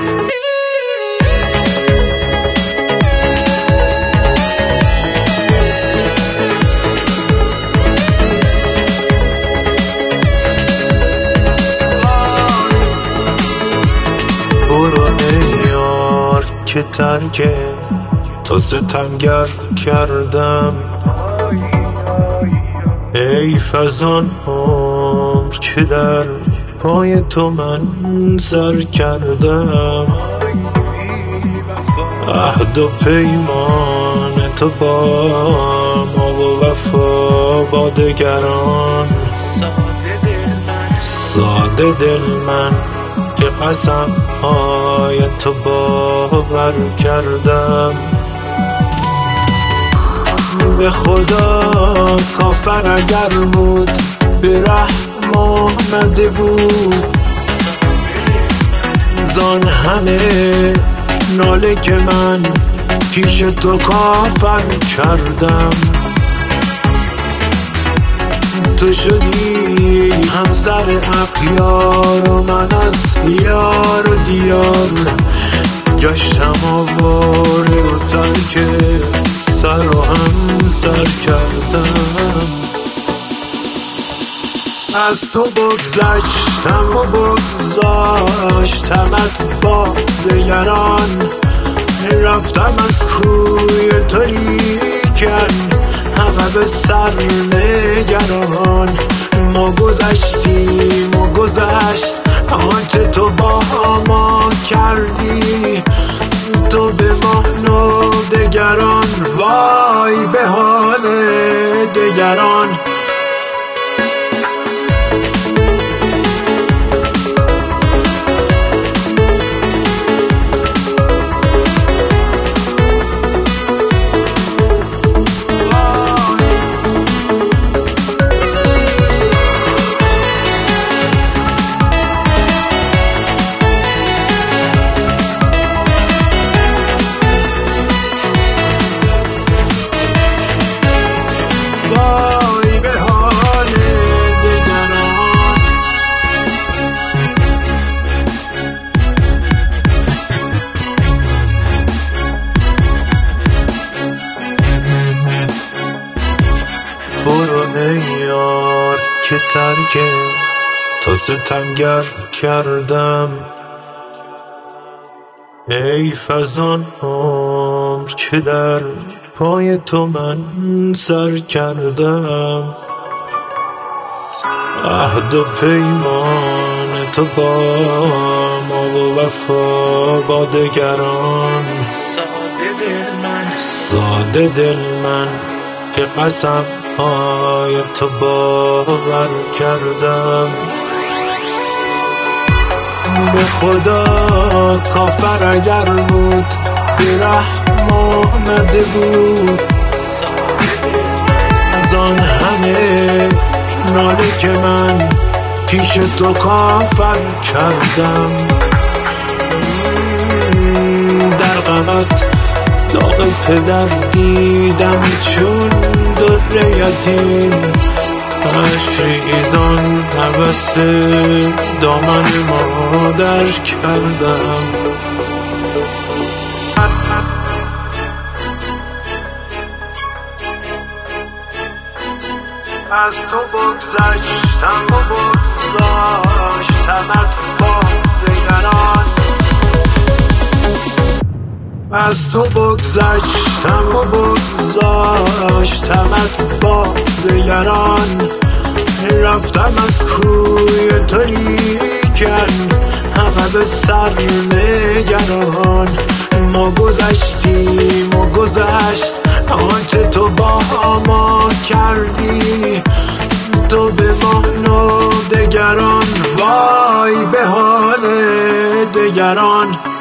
برو ای یار که ترک تو ستمگر کردم، ای فزان عمر که در پای تو من سر کردم. عهد و پیمان تو با ما و وفا با دگران، ساده دل من که قسم های تو باور کردم. به خدا کافر اگر بود به رحم آمده بود، زان همه ناله که من پیش تو کافر کردم. تو شدی همسر اغیار و من از یار و دیار گشتم آواره و ترک سر و هم سر کردم. از تو بگذشتم و بگذاشتمت با دگران، رفتم از کوی تو لیکن همه به سر نگران. ما گذشتیم و گذشت آنچه تو با ما کردی، تو به ما و دگران، وای به حال دگران. برو ای یار که ترک تو ستمگر کردم، ای فزان عمر که در پای تو من سر کردم. عهد و پیمان تو با ما و وفا با دگران، ساده دل من که قسم های تو باور کردم. به خدا کافر اگر بود به رحم آمده بود، از آن همه ناله که من پیش تو کافر کردم. در غمت داغ پدر دیدم چون در یتیم، عشق ریزان هوس دامن مادر کردم. از تو بگذشتم و بگذاشتمت با دگران، از تو بگذشتم و بگذاشتمت با دگران. رفتم از کوی تو لیکن همه به سر نگران. ما گذشتیم و گذشت آنچه تو با ما کردی، تو به ما و دگران، وای به حال دگران.